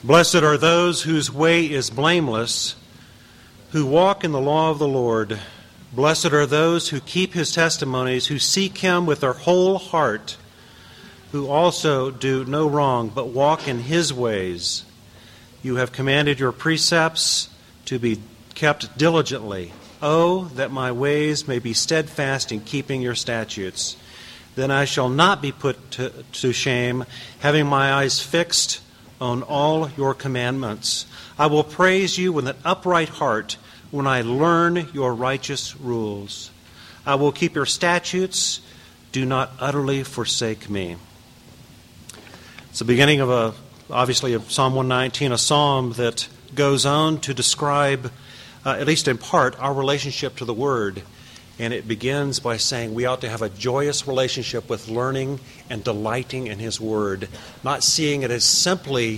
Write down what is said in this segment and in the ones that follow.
Blessed are those whose way is blameless, who walk in the law of the Lord. Blessed are those who keep his testimonies, who seek him with their whole heart, who also do no wrong, but walk in his ways. You have commanded your precepts to be kept diligently. Oh, that my ways may be steadfast in keeping your statutes. Then I shall not be put to shame, having my eyes fixed on all your commandments. I will praise you with an upright heart when I learn your righteous rules. I will keep your statutes. Do not utterly forsake me. It's the beginning of obviously of Psalm 119, a psalm that goes on to describe, at least in part, our relationship to the Word. And it begins by saying we ought to have a joyous relationship with learning and delighting in His Word, not seeing it as simply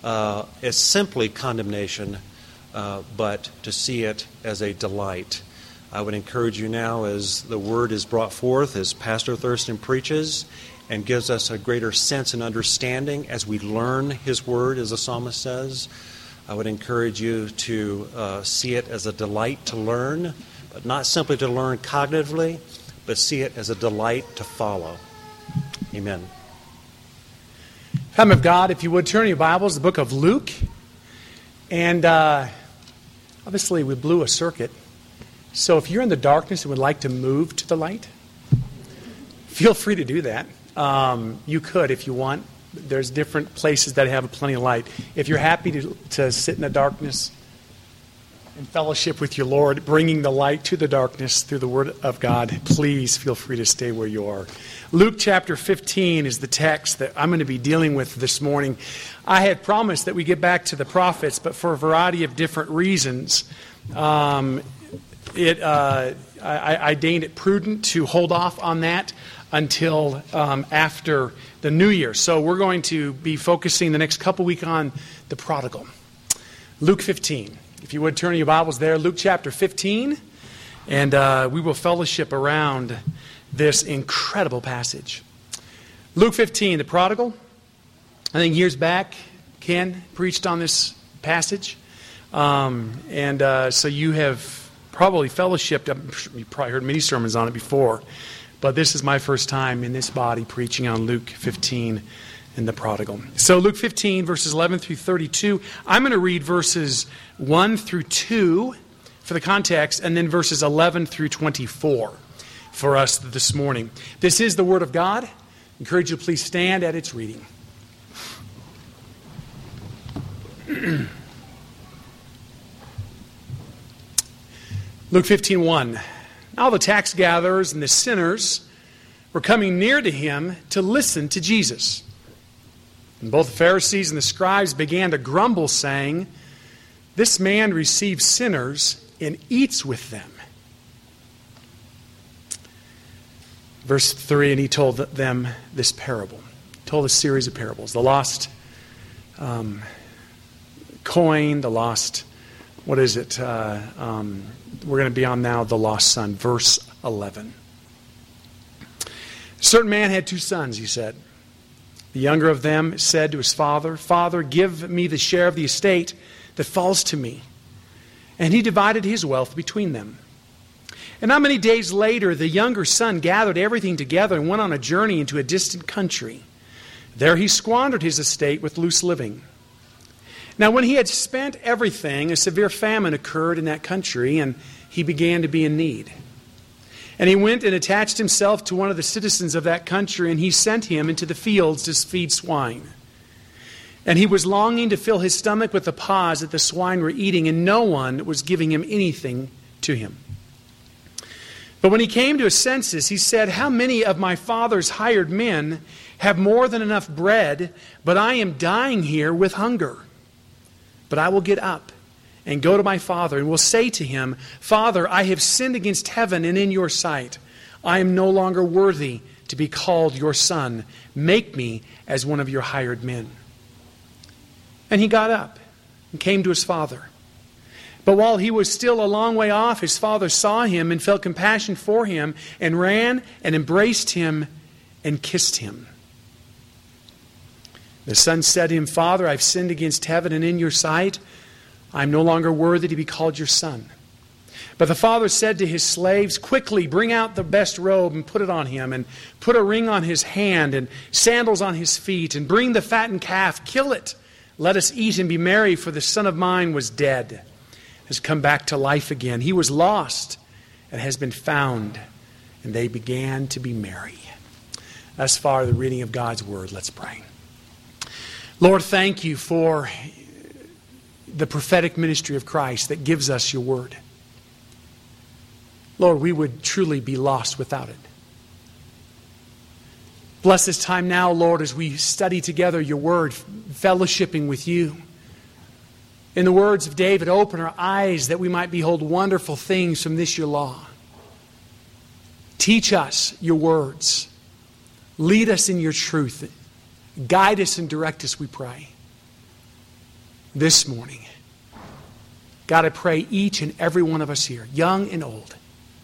condemnation, but to see it as a delight. I would encourage you now, as the Word is brought forth, as Pastor Thurston preaches, and gives us a greater sense and understanding as we learn His Word, as the psalmist says. I would encourage you to see it as a delight to learn, but not simply to learn cognitively, but see it as a delight to follow. Amen. Family of God, if you would turn your Bibles to the book of Luke. And obviously we blew a circuit. So if you're in the darkness and would like to move to the light, feel free to do that. You could if you want. There's different places that have plenty of light. If you're happy to sit in the darkness and fellowship with your Lord, bringing the light to the darkness through the Word of God, please feel free to stay where you are. Luke chapter 15 is the text that I'm going to be dealing with this morning. I had promised that we get back to the prophets, but for a variety of different reasons, I deemed it prudent to hold off on that until after the New Year. So we're going to be focusing the next couple weeks on the prodigal. Luke 15. If you would turn your Bibles there, Luke chapter 15, and we will fellowship around this incredible passage. Luke 15, the prodigal. I think years back, Ken preached on this passage. So you have probably fellowshipped, you probably heard many sermons on it before, but this is my first time in this body preaching on Luke 15 and the prodigal. So Luke 15, verses 11 through 32. I'm going to read verses 1 through 2 for the context, and then verses 11 through 24 for us this morning. This is the Word of God. I encourage you to please stand at its reading. Luke 15:1. Now the tax gatherers and the sinners were coming near to him to listen to Jesus. And both the Pharisees and the scribes began to grumble, saying, "This man receives sinners and eats with them." Verse 3, and he told them this parable. He told a series of parables. The lost coin, the lost, what is it? We're going to be on now the lost son. Verse 11. A certain man had 2 sons, he said. The younger of them said to his father, "Father, give me the share of the estate that falls to me." And he divided his wealth between them. And not many days later, the younger son gathered everything together and went on a journey into a distant country. There he squandered his estate with loose living. Now when he had spent everything, a severe famine occurred in that country, and he began to be in need. And he went and attached himself to one of the citizens of that country, and he sent him into the fields to feed swine. And he was longing to fill his stomach with the pods that the swine were eating, and no one was giving him anything to him. But when he came to his senses, he said, "How many of my father's hired men have more than enough bread, but I am dying here with hunger? But I will get up and go to my father, and will say to him, 'Father, I have sinned against heaven and in your sight. I am no longer worthy to be called your son. Make me as one of your hired men.' And he got up and came to his father. But while he was still a long way off, his father saw him and felt compassion for him, and ran and embraced him and kissed him. The son said to him, Father, I've sinned against heaven and in your sight. I am no longer worthy to be called your son. But the father said to his slaves, quickly bring out the best robe and put it on him, and put a ring on his hand and sandals on his feet, and bring the fattened calf, kill it. Let us eat and be merry, for the son of mine was dead, has come back to life again. He was lost and has been found. And they began to be merry. Thus far, the reading of God's word. Let's pray. Lord, thank you for the prophetic ministry of Christ that gives us your word. Lord, we would truly be lost without it. Bless this time now, Lord, as we study together your word, fellowshipping with you. In the words of David, open our eyes that we might behold wonderful things from this your law. Teach us your words. Lead us in your truth. Guide us and direct us, we pray. This morning, God, I pray each and every one of us here, young and old,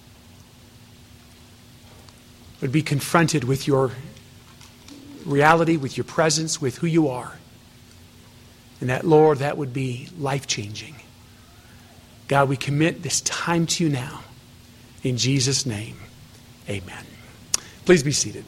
would be confronted with your reality, with your presence, with who you are. And that, Lord, that would be life-changing. God, we commit this time to you now. In Jesus' name, amen. Please be seated.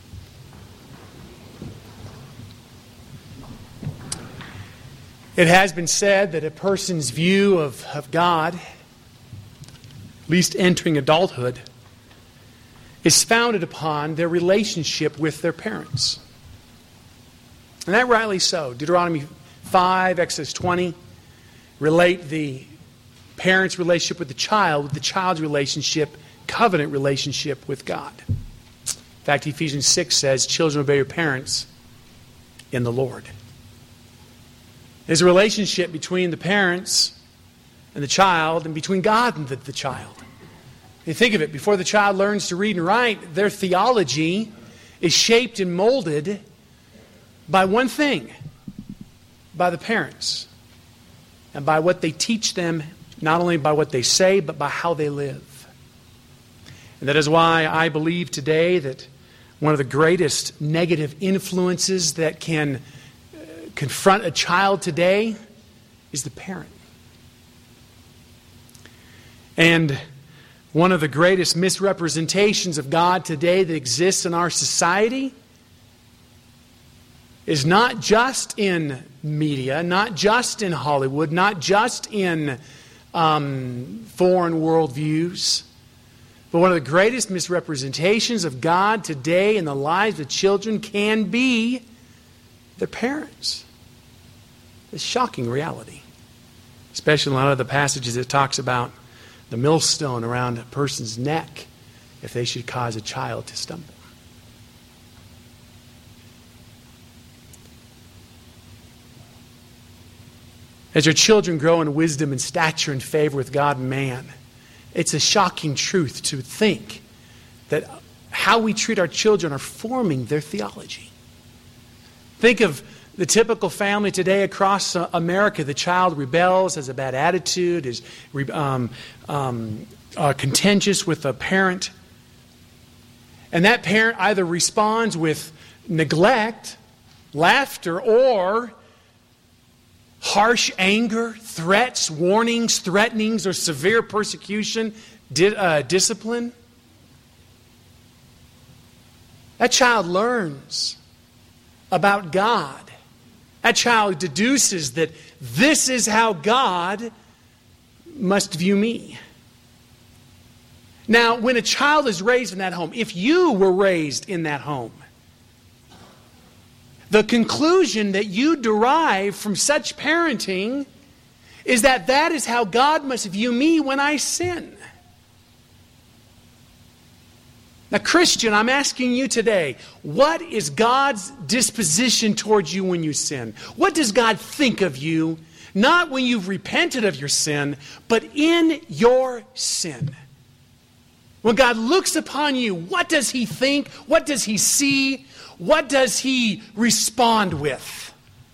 It has been said that a person's view of God, at least entering adulthood, is founded upon their relationship with their parents. And that rightly so. Deuteronomy 5, Exodus 20 relate the parent's relationship with the child's relationship, covenant relationship with God. In fact, Ephesians 6 says, children, obey your parents in the Lord. There's a relationship between the parents and the child, and between God and the child. You think of it, before the child learns to read and write, their theology is shaped and molded by one thing, by the parents, and by what they teach them, not only by what they say, but by how they live. And that is why I believe today that one of the greatest negative influences that can confront a child today is the parent. And one of the greatest misrepresentations of God today that exists in our society is not just in media, not just in Hollywood, not just in foreign worldviews, but one of the greatest misrepresentations of God today in the lives of children can be their parents. It's a shocking reality. Especially in a lot of the passages it talks about the millstone around a person's neck if they should cause a child to stumble. As your children grow in wisdom and stature and favor with God and man, it's a shocking truth to think that how we treat our children are forming their theology. Think of the typical family today across America. The child rebels, has a bad attitude, is contentious with a parent. And that parent either responds with neglect, laughter, or harsh anger, threats, warnings, threatenings, or severe persecution, discipline. That child learns about God. That child deduces that this is how God must view me. Now, when a child is raised in that home, if you were raised in that home, the conclusion that you derive from such parenting is that that is how God must view me when I sin. Now, Christian, I'm asking you today, what is God's disposition towards you when you sin? What does God think of you, not when you've repented of your sin, but in your sin? When God looks upon you, what does He think? What does He see? What does He respond with?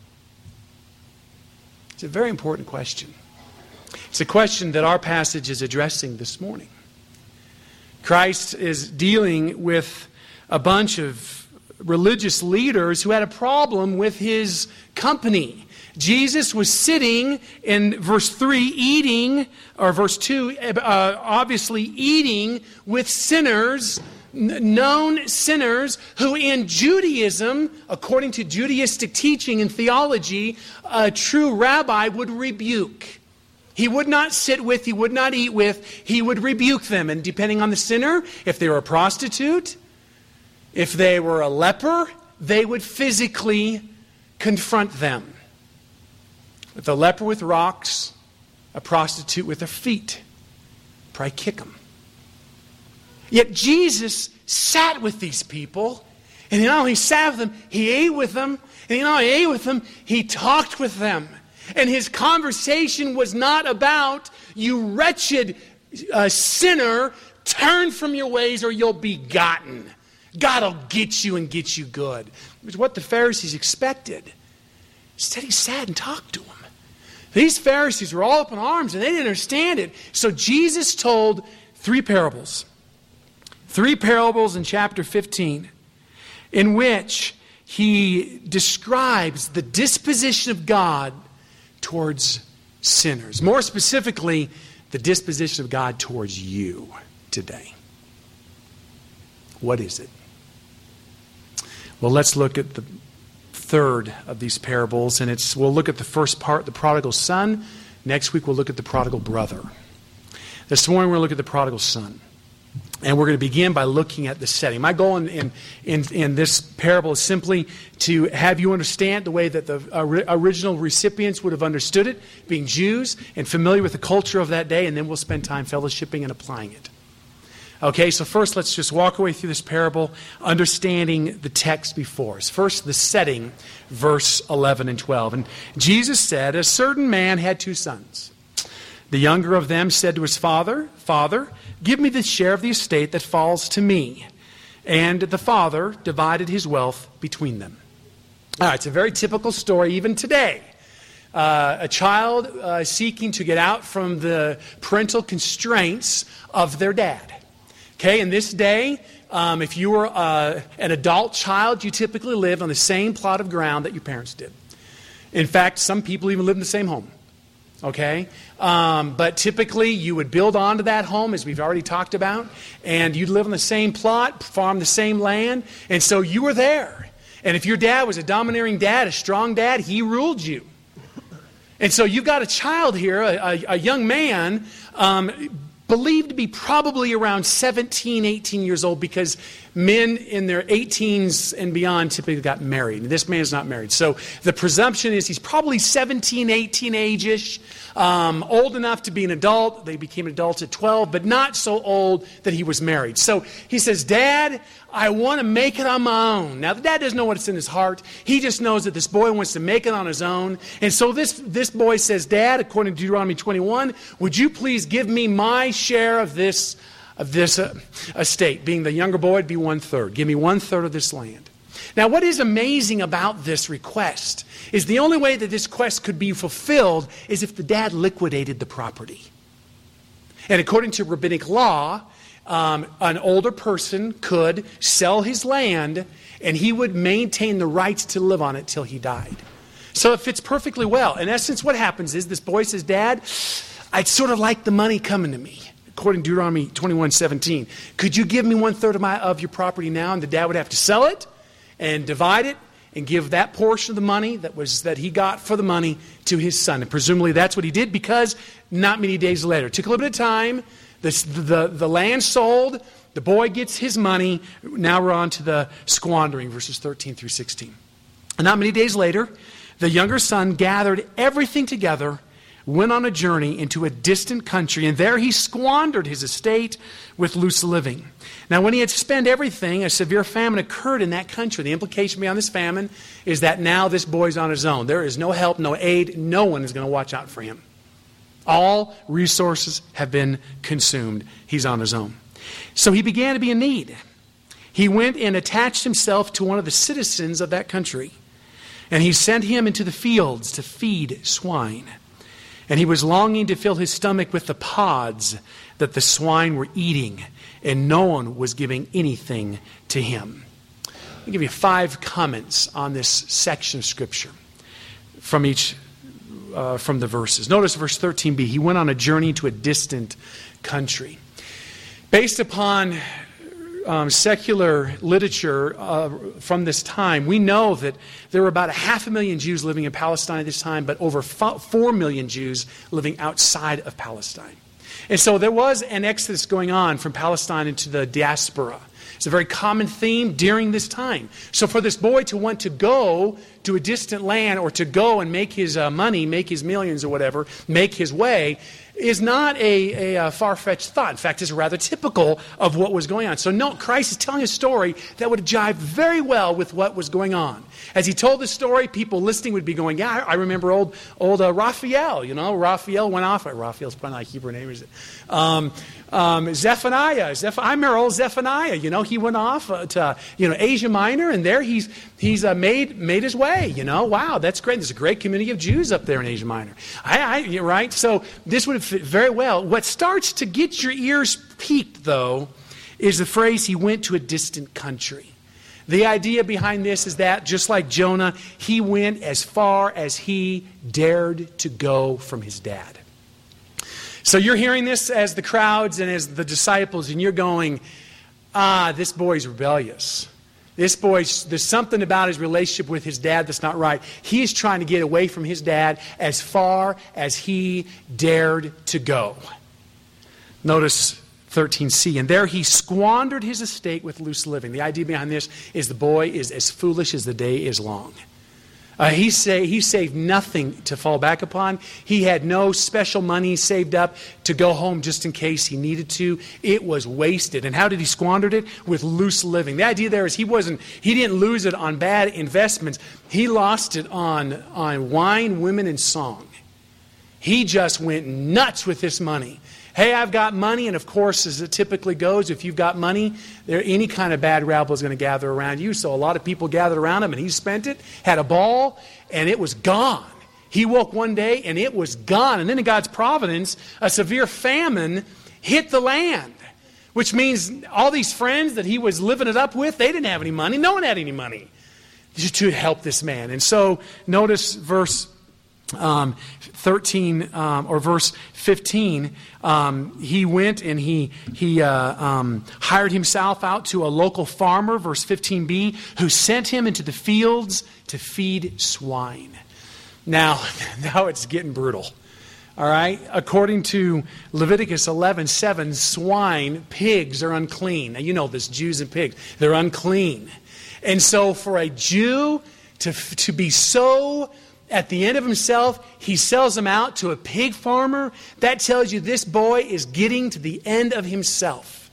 It's a very important question. It's a question that our passage is addressing this morning. Christ is dealing with a bunch of religious leaders who had a problem with his company. Jesus was sitting in verse 3 eating, or verse 2, obviously eating with sinners, known sinners, who in Judaism, according to Judaistic teaching and theology, a true rabbi would rebuke. He would not sit with, he would not eat with, he would rebuke them. And depending on the sinner, if they were a prostitute, if they were a leper, they would physically confront them. With a leper with rocks, a prostitute with their feet, probably kick them. Yet Jesus sat with these people, and not only sat with them, he ate with them, and not only ate with them, he talked with them. And his conversation was not about, you wretched sinner, turn from your ways or you'll be gotten. God will get you and get you good. It was what the Pharisees expected. Instead, he sat and talked to them. These Pharisees were all up in arms and they didn't understand it. So Jesus told 3 parables. 3 parables in chapter 15 in which he describes the disposition of God towards sinners. More specifically, the disposition of God towards you today. What is it? Well, let's look at the third of these parables, and we'll look at the first part, the prodigal son. Next week, we'll look at the prodigal brother. This morning, we're going to look at the prodigal son. And we're going to begin by looking at the setting. My goal in this parable is simply to have you understand the way that the original recipients would have understood it, being Jews and familiar with the culture of that day, and then we'll spend time fellowshipping and applying it. Okay, so first let's just walk away through this parable, understanding the text before us. First, the setting, verse 11 and 12. And Jesus said, a certain man had 2 sons. The younger of them said to his father, Father, give me the share of the estate that falls to me. And the father divided his wealth between them. All right, it's a very typical story even today. A child seeking to get out from the parental constraints of their dad. Okay, in this day, if you were an adult child, you typically lived on the same plot of ground that your parents did. In fact, some people even live in the same home. Okay? But typically you would build onto that home, as we've already talked about, and you'd live on the same plot, farm the same land, and so you were there. And if your dad was a domineering dad, a strong dad, he ruled you. And so you've got a child here, a young man, believed to be probably around 17, 18 years old, because men in their 18s and beyond typically got married. And this man is not married. So the presumption is he's probably 17, 18 age-ish, old enough to be an adult. They became adults at 12, but not so old that he was married. So he says, Dad, I want to make it on my own. Now, the dad doesn't know what's in his heart. He just knows that this boy wants to make it on his own. And so this boy says, Dad, according to Deuteronomy 21, would you please give me my share of this estate? Being the younger boy, it'd be 1/3. Give me 1/3 of this land. Now, what is amazing about this request is the only way that this request could be fulfilled is if the dad liquidated the property. And according to rabbinic law, an older person could sell his land and he would maintain the rights to live on it till he died. So it fits perfectly well. In essence, what happens is this boy says, Dad, I'd sort of like the money coming to me. According to Deuteronomy 21:17, could you give me 1/3 of your property now? And the dad would have to sell it and divide it and give that portion of the money that he got for the money to his son. And presumably that's what he did, because not many days later, it took a little bit of time. The land sold. The boy gets his money. Now we're on to the squandering, verses 13 through 16. And not many days later, the younger son gathered everything together, went on a journey into a distant country, and there he squandered his estate with loose living. Now, when he had spent everything, a severe famine occurred in that country. The implication beyond this famine is that now this boy's on his own. There is no help, no aid. No one is going to watch out for him. All resources have been consumed. He's on his own. So he began to be in need. He went and attached himself to one of the citizens of that country, and he sent him into the fields to feed swine. And he was longing to fill his stomach with the pods that the swine were eating, and no one was giving anything to him. I'll give you 5 comments on this section of Scripture from from the verses. Notice verse 13b. He went on a journey to a distant country. Based upon secular literature from this time, we know that there were about 500,000 Jews living in Palestine at this time, but over 4 million Jews living outside of Palestine. And so there was an exodus going on from Palestine into the diaspora. It's a very common theme during this time. So for this boy to want to go to a distant land, or to go and make his money, make his millions or whatever, make his way, is not a far-fetched thought. In fact, it's rather typical of what was going on. So note, Christ is telling a story that would jive very well with what was going on. As he told the story, people listening would be going, yeah, I remember old Raphael. You know, Raphael went off. Raphael's probably not a Hebrew name, is it? Zephaniah. I remember old Zephaniah. You know, he went off to Asia Minor, and there he's made his way. You know, wow, that's great. There's a great community of Jews up there in Asia Minor. You're right. So this would fit very well. What starts to get your ears peaked, though, is the phrase, he went to a distant country. The idea behind this is that, just like Jonah, he went as far as he dared to go from his dad. So you're hearing this as the crowds and as the disciples, and you're going, this boy's rebellious. This boy, there's something about his relationship with his dad that's not right. He's trying to get away from his dad as far as he dared to go. Notice 13c. And there he squandered his estate with loose living. The idea behind this is the boy is as foolish as the day is long. He saved nothing to fall back upon. He had no special money saved up to go home just in case he needed to. It was wasted. And how did he squander it? With loose living. The idea there is he didn't lose it on bad investments. He lost it on wine, women, and song. He just went nuts with this money. Hey, I've got money, and of course, as it typically goes, if you've got money, any kind of bad rabble is going to gather around you. So a lot of people gathered around him, and he spent it, had a ball, and it was gone. He woke one day, and it was gone. And then in God's providence, a severe famine hit the land, which means all these friends that he was living it up with, they didn't have any money. No one had any money to help this man. And so notice verse 13 or verse 15, he went and he hired himself out to a local farmer, verse 15b, who sent him into the fields to feed swine. Now it's getting brutal. All right? According to Leviticus 11:7, swine, pigs are unclean. Now you know this, Jews and pigs, they're unclean. And so for a Jew to be so at the end of himself, he sells them out to a pig farmer. That tells you this boy is getting to the end of himself.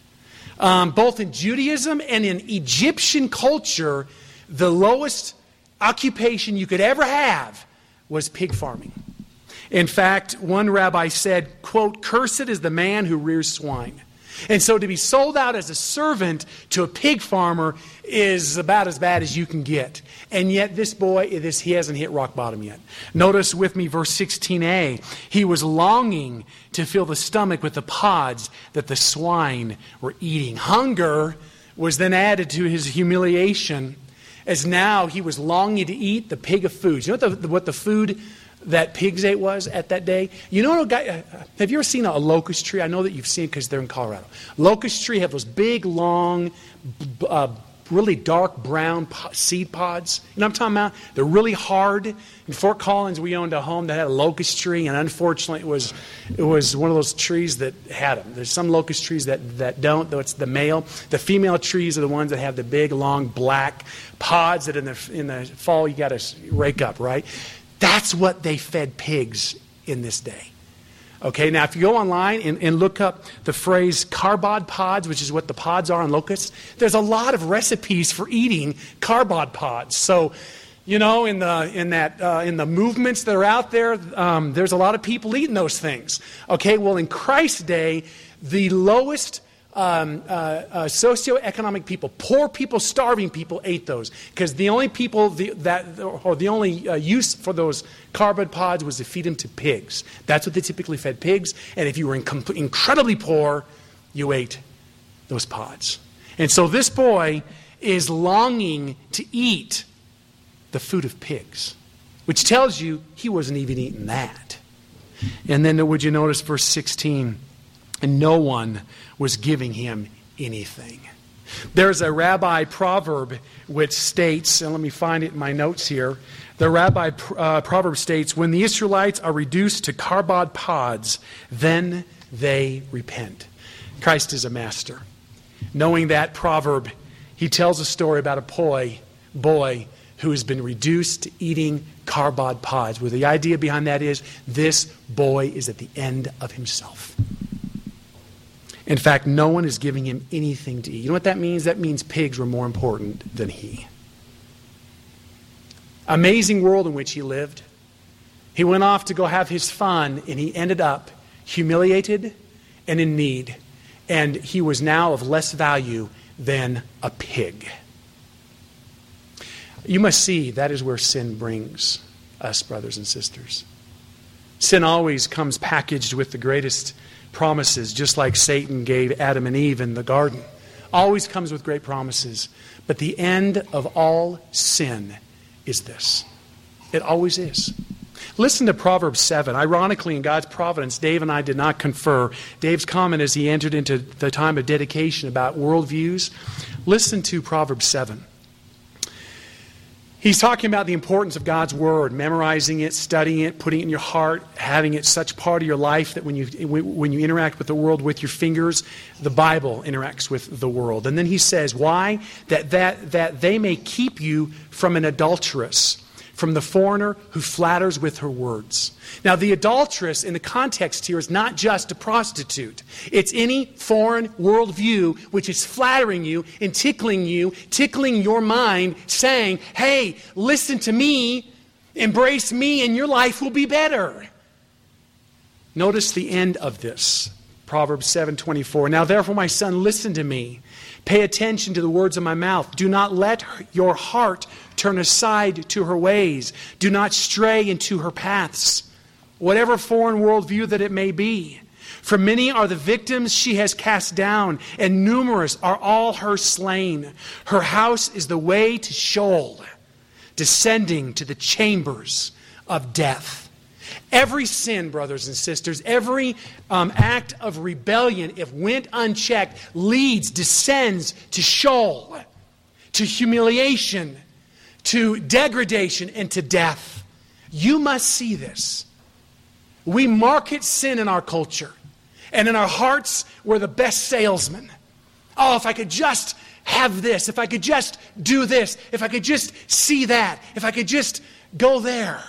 Both in Judaism and in Egyptian culture, the lowest occupation you could ever have was pig farming. In fact, one rabbi said, quote, "Cursed is the man who rears swine." And so to be sold out as a servant to a pig farmer is about as bad as you can get. And yet this boy, he hasn't hit rock bottom yet. Notice with me verse 16a. He was longing to fill the stomach with the pods that the swine were eating. Hunger was then added to his humiliation, as now he was longing to eat the pig of foods. You know what the food that pigs ate was at that day? You know, have you ever seen a locust tree? I know that you've seen it because they're in Colorado. Locust tree have those big, long, really dark brown seed pods. You know what I'm talking about? They're really hard. In Fort Collins, we owned a home that had a locust tree, and unfortunately, it was one of those trees that had them. There's some locust trees that don't, though it's the male. The female trees are the ones that have the big, long, black pods that in the fall you got to rake up, right? That's what they fed pigs in this day. Okay, now if you go online and look up the phrase carbod pods, which is what the pods are on locusts, there's a lot of recipes for eating carbod pods. So, you know, in the movements that are out there, there's a lot of people eating those things. Okay, well in Christ's day, the lowest socioeconomic people, poor people, starving people ate those, because the only people the only use for those carbon pods was to feed them to pigs. That's what they typically fed pigs, and if you were incredibly poor, you ate those pods. And so this boy is longing to eat the food of pigs, which tells you he wasn't even eating that. And then would you notice verse 16? And no one was giving him anything. There's a rabbi proverb which states, and let me find it in my notes here. The rabbi proverb states, when the Israelites are reduced to cardboard pods, then they repent. Christ is a master. Knowing that proverb, he tells a story about a boy who has been reduced to eating cardboard pods, where the idea behind that is this boy is at the end of himself. In fact, no one is giving him anything to eat. You know what that means? That means pigs were more important than he. Amazing world in which he lived. He went off to go have his fun, and he ended up humiliated and in need. And he was now of less value than a pig. You must see that is where sin brings us, brothers and sisters. Sin always comes packaged with the greatest promises, just like Satan gave Adam and Eve in the garden. Always comes with great promises. But the end of all sin is this. It always is. Listen to Proverbs 7. Ironically, in God's providence, Dave and I did not confer. Dave's comment as he entered into the time of dedication about worldviews. Listen to Proverbs 7. He's talking about the importance of God's Word, memorizing it, studying it, putting it in your heart, having it such part of your life that when you interact with the world with your fingers, the Bible interacts with the world. And then he says, why? That they may keep you from an adulteress, from the foreigner who flatters with her words. Now, the adulteress in the context here is not just a prostitute. It's any foreign worldview which is flattering you and tickling your mind, saying, hey, listen to me, embrace me, and your life will be better. Notice the end of this. Proverbs 7:24. Now, therefore, my son, listen to me. Pay attention to the words of my mouth. Do not let your heart turn aside to her ways. Do not stray into her paths, whatever foreign worldview that it may be. For many are the victims she has cast down, and numerous are all her slain. Her house is the way to Sheol, descending to the chambers of death. Every sin, brothers and sisters, every act of rebellion, if went unchecked, descends to Sheol, to humiliation, to degradation, and to death. You must see this. We market sin in our culture. And in our hearts, we're the best salesmen. Oh, if I could just have this, if I could just do this, if I could just see that, if I could just go there.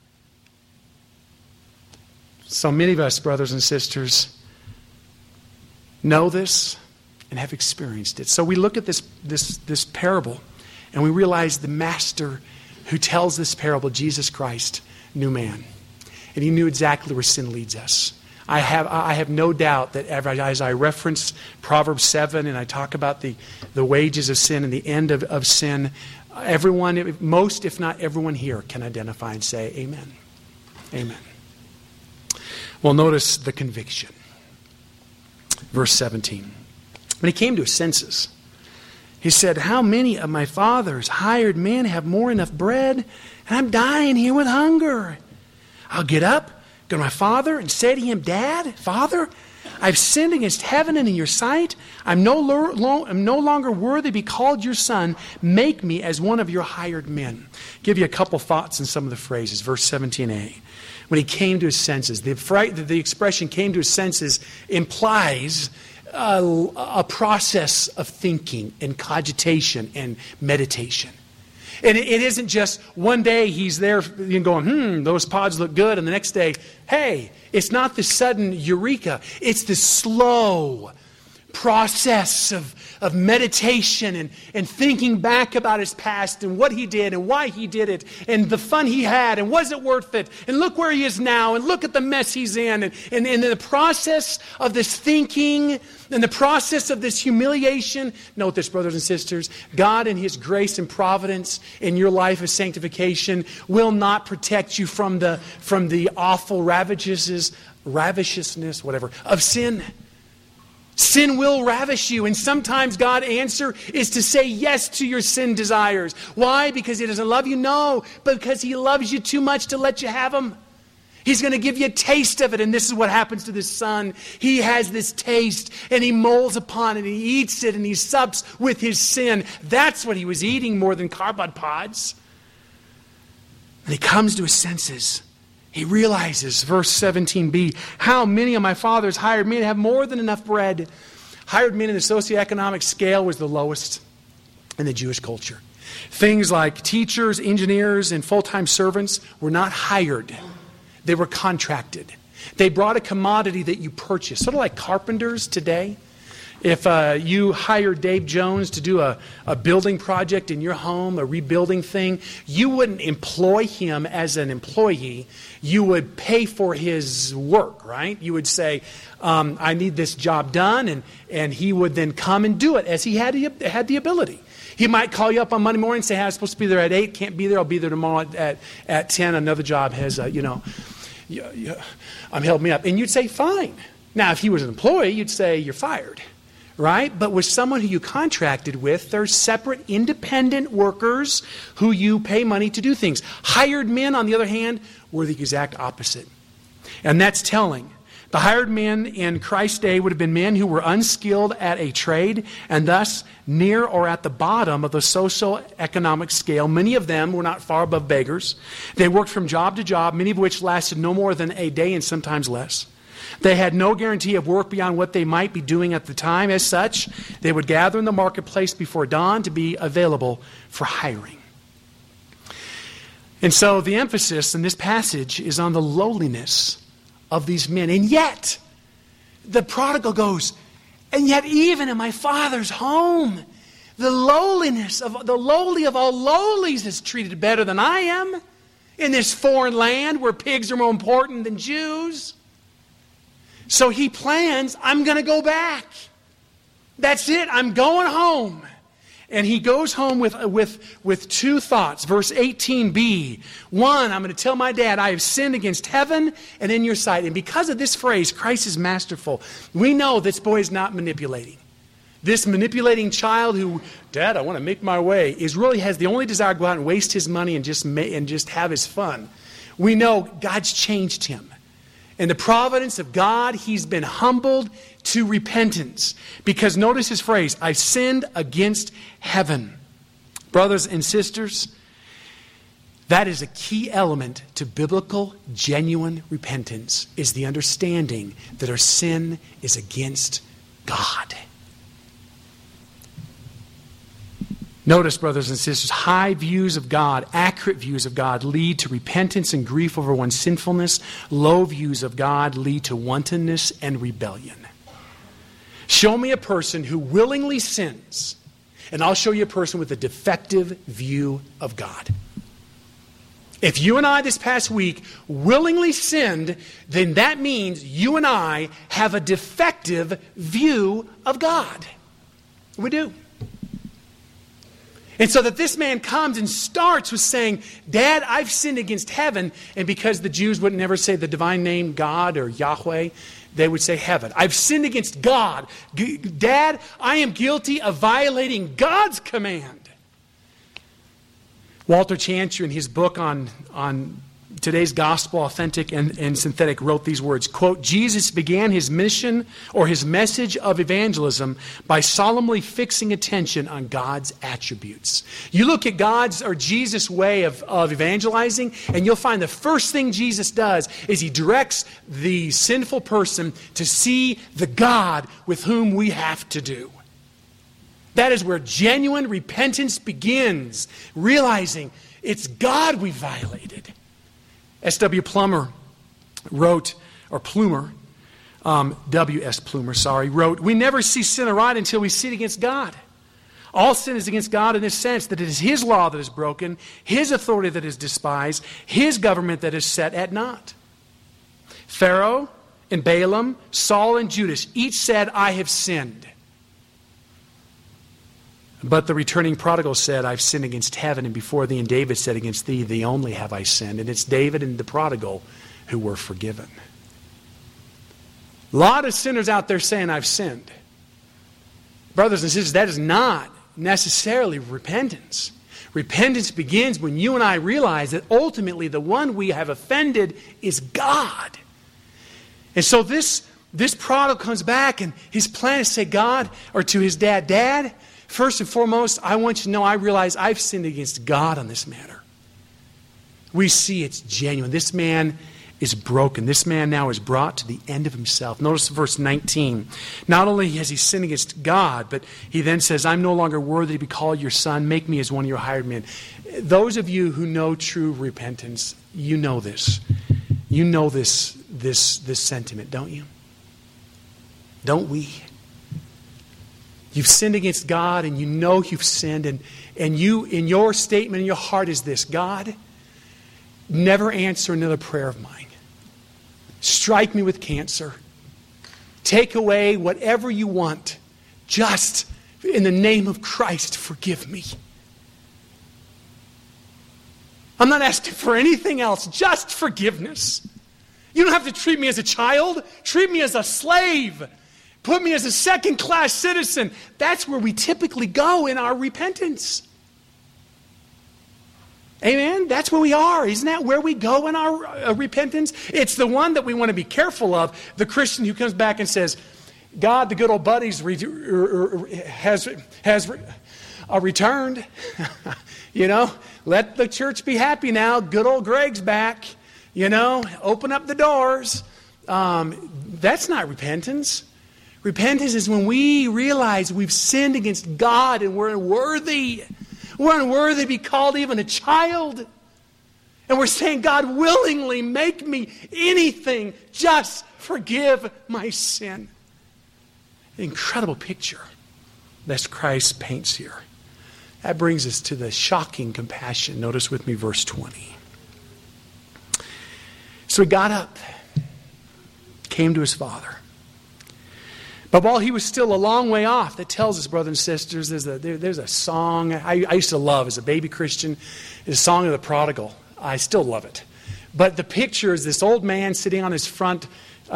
So many of us, brothers and sisters, know this and have experienced it. So we look at this parable and we realize the master who tells this parable, Jesus Christ, knew man. And he knew exactly where sin leads us. I have no doubt that as I reference Proverbs 7 and I talk about the wages of sin and the end of sin, everyone, most if not everyone here can identify and say, amen. Amen. Well, notice the conviction. Verse 17. When he came to his senses, he said, how many of my father's hired men have more enough bread, and I'm dying here with hunger? I'll get up, go to my father, and say to him, Dad, Father, I've sinned against heaven and in your sight. I'm no longer worthy to be called your son. Make me as one of your hired men. Give you a couple thoughts in some of the phrases. Verse 17a. When he came to his senses. The expression came to his senses implies a process of thinking and cogitation and meditation. And it isn't just one day he's there going, those pods look good. And the next day, hey, it's not the sudden eureka. It's the slow process of meditation and thinking back about his past and what he did and why he did it and the fun he had and was it worth it and look where he is now and look at the mess he's in and in the process of this thinking and the process of this humiliation. Note this, brothers and sisters, God in his grace and providence in your life of sanctification will not protect you from the awful ravishness of sin. Sin will ravish you, and sometimes God's answer is to say yes to your sin desires. Why? Because He doesn't love you? No, but because He loves you too much to let you have them. He's going to give you a taste of it, and this is what happens to this son. He has this taste, and he molds upon it, and he eats it, and he sups with his sin. That's what he was eating more than carbide pods. And he comes to his senses. He realizes, verse 17b, how many of my father's hired men have more than enough bread. Hired men in the socioeconomic scale was the lowest in the Jewish culture. Things like teachers, engineers, and full-time servants were not hired. They were contracted. They brought a commodity that you purchased, sort of like carpenters today. If you hire Dave Jones to do a building project in your home, a rebuilding thing, you wouldn't employ him as an employee. You would pay for his work, right? You would say, I need this job done, and he would then come and do it as he had the ability. He might call you up on Monday morning and say, hey, I'm supposed to be there at 8, can't be there, I'll be there tomorrow at 10. Another job has, I'm helping me up. And you'd say, fine. Now, if he was an employee, you'd say, you're fired. Right? But with someone who you contracted with, they're separate, independent workers who you pay money to do things. Hired men, on the other hand, were the exact opposite. And that's telling. The hired men in Christ's day would have been men who were unskilled at a trade and thus near or at the bottom of the socio-economic scale. Many of them were not far above beggars. They worked from job to job, many of which lasted no more than a day and sometimes less. They had no guarantee of work beyond what they might be doing at the time. As such, they would gather in the marketplace before dawn to be available for hiring. And so the emphasis in this passage is on the lowliness of these men. And yet, the prodigal goes, and yet even in my father's home, the lowliness of the lowly of all lowlies is treated better than I am in this foreign land where pigs are more important than Jews. So he plans, I'm going to go back. That's it, I'm going home. And he goes home with two thoughts. Verse 18b. One, I'm going to tell my dad, I have sinned against heaven and in your sight. And because of this phrase, Christ is masterful. We know this boy is not manipulating. This manipulating child who, Dad, I want to make my way, really has the only desire to go out and waste his money and just have his fun. We know God's changed him. In the providence of God, he's been humbled to repentance. Because notice his phrase, I've sinned against heaven. Brothers and sisters, that is a key element to biblical, genuine repentance, is the understanding that our sin is against God. Notice, brothers and sisters, high views of God, accurate views of God lead to repentance and grief over one's sinfulness. Low views of God lead to wantonness and rebellion. Show me a person who willingly sins, and I'll show you a person with a defective view of God. If you and I this past week willingly sinned, then that means you and I have a defective view of God. We do. And so that this man comes and starts with saying, Dad, I've sinned against heaven. And because the Jews would never say the divine name God or Yahweh, they would say heaven. I've sinned against God. Dad, I am guilty of violating God's command. Walter Chancher, in his book on today's gospel, authentic and synthetic, wrote these words, quote, Jesus began his mission or his message of evangelism by solemnly fixing attention on God's attributes. You look at God's or Jesus' way of evangelizing, and you'll find the first thing Jesus does is he directs the sinful person to see the God with whom we have to do. That is where genuine repentance begins, realizing it's God we violated. S.W. Plumer wrote, or Plumer, W.S. Plumer, wrote, we never see sin aright until we sin against God. All sin is against God in this sense that it is His law that is broken, His authority that is despised, His government that is set at naught. Pharaoh and Balaam, Saul and Judas each said, I have sinned. But the returning prodigal said, I've sinned against heaven, and before thee, and David said, against thee only have I sinned. And it's David and the prodigal who were forgiven. A lot of sinners out there saying, I've sinned. Brothers and sisters, that is not necessarily repentance. Repentance begins when you and I realize that ultimately the one we have offended is God. And so this prodigal comes back, and his plan is to say, God, or to his dad, Dad, first and foremost, I want you to know I realize I've sinned against God on this matter. We see it's genuine. This man is broken. This man now is brought to the end of himself. Notice verse 19. Not only has he sinned against God, but he then says, I'm no longer worthy to be called your son. Make me as one of your hired men. Those of you who know true repentance, you know this. You know this sentiment, don't you? Don't we? You've sinned against God, and you know you've sinned, and you, in your statement in your heart is this: God, never answer another prayer of mine. Strike me with cancer. Take away whatever you want. Just in the name of Christ, forgive me. I'm not asking for anything else, just forgiveness. You don't have to treat me as a child. Treat me as a slave. Put me as a second-class citizen. That's where we typically go in our repentance. Amen? That's where we are. Isn't that where we go in our repentance? It's the one that we want to be careful of. The Christian who comes back and says, God, the good old buddies has returned. You know, let the church be happy now. Good old Greg's back. You know, open up the doors. That's not repentance. Repentance is when we realize we've sinned against God and we're unworthy. We're unworthy to be called even a child. And we're saying, God, willingly make me anything. Just forgive my sin. An incredible picture that Christ paints here. That brings us to the shocking compassion. Notice with me verse 20. So he got up, came to his father. But while he was still a long way off, that tells us, brothers and sisters, there's a song I used to love as a baby Christian. It's a song of the prodigal. I still love it. But the picture is this old man sitting on his front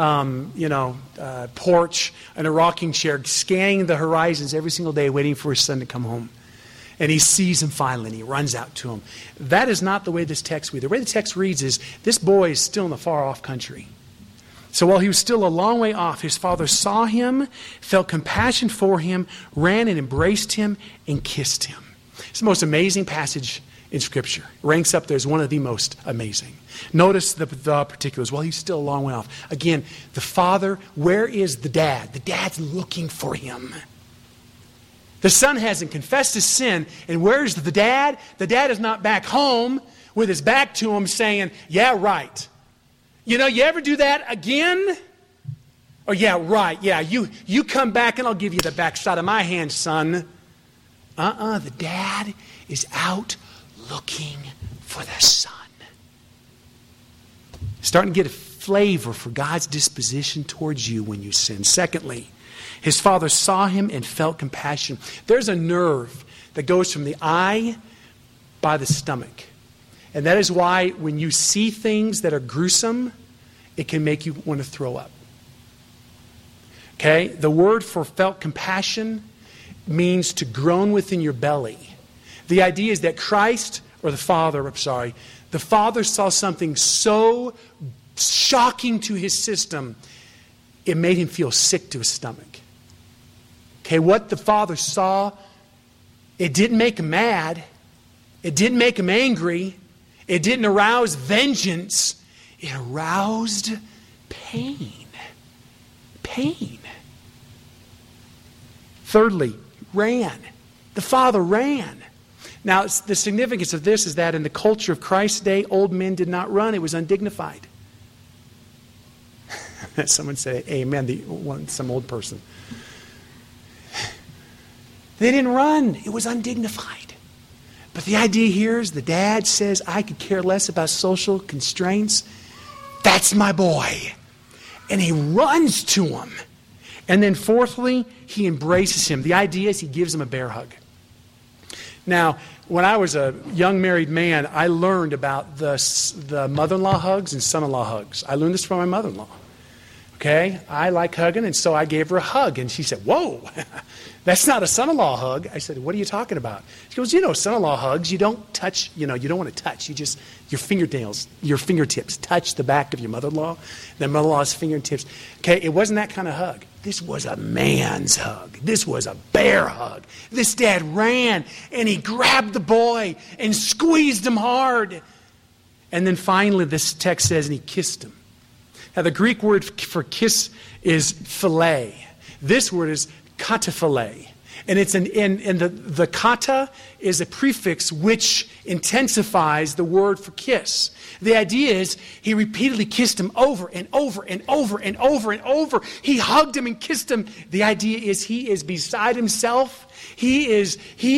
porch in a rocking chair, scanning the horizons every single day, waiting for his son to come home. And he sees him finally, and he runs out to him. That is not the way this text reads. The way the text reads is, this boy is still in the far-off country. So while he was still a long way off, his father saw him, felt compassion for him, ran and embraced him, and kissed him. It's the most amazing passage in Scripture. It ranks up there as one of the most amazing. Notice the particulars. While he's still a long way off. Again, the father, where is the dad? The dad's looking for him. The son hasn't confessed his sin, and where's the dad? The dad is not back home with his back to him saying, yeah, right. You know, you ever do that again? Oh, yeah, right. Yeah, you come back and I'll give you the backside of my hand, son. The dad is out looking for the son. Starting to get a flavor for God's disposition towards you when you sin. Secondly, his father saw him and felt compassion. There's a nerve that goes from the eye by the stomach. And that is why when you see things that are gruesome, it can make you want to throw up. Okay? The word for felt compassion means to groan within your belly. The idea is that Christ, or the Father saw something so shocking to his system, it made him feel sick to his stomach. Okay, what the Father saw, it didn't make him mad. It didn't make him angry. It didn't arouse vengeance. It aroused pain. Pain. Thirdly, ran. The father ran. Now, the significance of this is that in the culture of Christ's day, old men did not run. It was undignified. Someone said, amen, some old person. They didn't run. It was undignified. But the idea here is the dad says, I could care less about social constraints. That's my boy. And he runs to him. And then fourthly, he embraces him. The idea is he gives him a bear hug. Now, when I was a young married man, I learned about the mother-in-law hugs and son-in-law hugs. I learned this from my mother-in-law. Okay, I like hugging, and so I gave her a hug, and she said, "Whoa, that's not a son-in-law hug." I said, "What are you talking about?" She goes, son-in-law hugs, you don't touch, you don't want to touch. You just, your fingertips touch the back of your mother-in-law, then mother-in-law's fingertips. Okay, it wasn't that kind of hug. This was a man's hug. This was a bear hug. This dad ran, and he grabbed the boy and squeezed him hard. And then finally, this text says, and he kissed him. Now, the Greek word for kiss is philia. This word is kataphile. And it's the kata is a prefix which intensifies the word for kiss. The idea is he repeatedly kissed him over and over and over and over and over. He hugged him and kissed him. The idea is he is beside himself. He is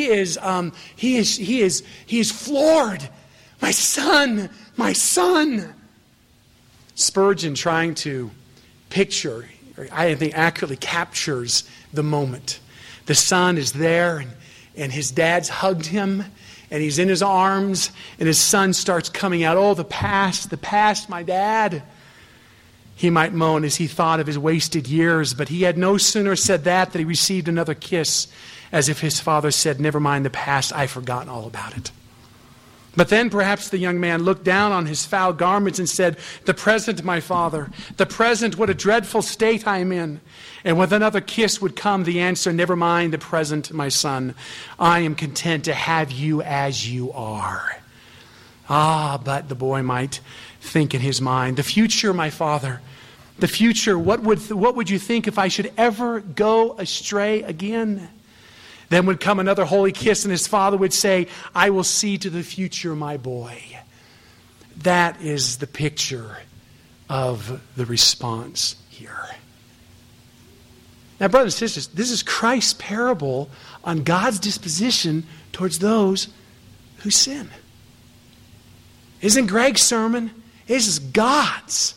floored. My son, my son. Spurgeon, trying to picture, or I think accurately captures the moment. The son is there, and his dad's hugged him, and he's in his arms, and his son starts coming out. "Oh, the past, my dad," he might moan as he thought of his wasted years. But he had no sooner said that he received another kiss, as if his father said, "Never mind the past, I've forgotten all about it." But then perhaps the young man looked down on his foul garments and said, "The present, my father, the present, what a dreadful state I am in." And with another kiss would come the answer, "Never mind the present, my son. I am content to have you as you are." Ah, but the boy might think in his mind, "The future, my father, the future, what would you think if I should ever go astray again?" Then would come another holy kiss, and his father would say, "I will see to the future, my boy." That is the picture of the response here. Now, brothers and sisters, this is Christ's parable on God's disposition towards those who sin. It isn't Greg's sermon. This is God's.